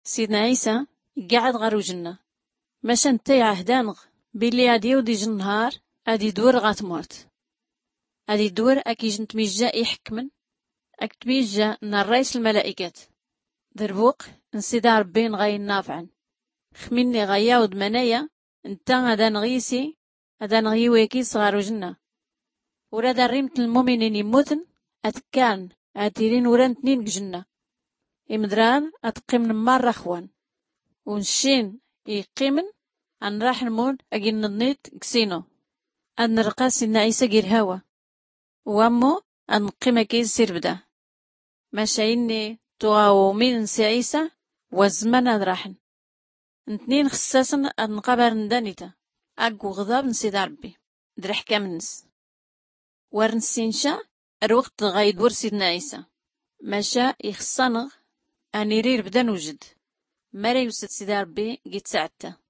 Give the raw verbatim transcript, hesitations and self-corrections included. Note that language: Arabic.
سيدنا عيسى قاعد غير وجنة ماشا نتا يعهدانغ بلي غادي يودي النهار غادي يدور غاتمورت غادي يدور اكي جنت ميجا يحكمن اك تميجا نار رئيس الملائكات دربوق نسيدا ربي نغاي نافعن خميني غياود منايا نتا غادا نغيسي غادا نغيويكي صغار وجنة ولا دا ريمت المؤمنين يموتن اتكان اتيرين وران تنين جنة إمدران أتقيمن مرة خوان ونشين يقيمن أن راح نمون أجين نضنيت كسينو أن نرقى سيدنا عيسى جير هوا وامو أن قيمة كيز سير بدا ماشايني تغاو من سي عيسى والزمان أدراحن نتنين خصاصا أن نقابر ندانيتا أقو غضاب نسيد ربي درح كامنس ورنسينشا الوقت غايدور سيدنا عيسى ماشا يخصانغ أني رير بدا نوجد مرا يوسد سيدي ربي جيت ساعدته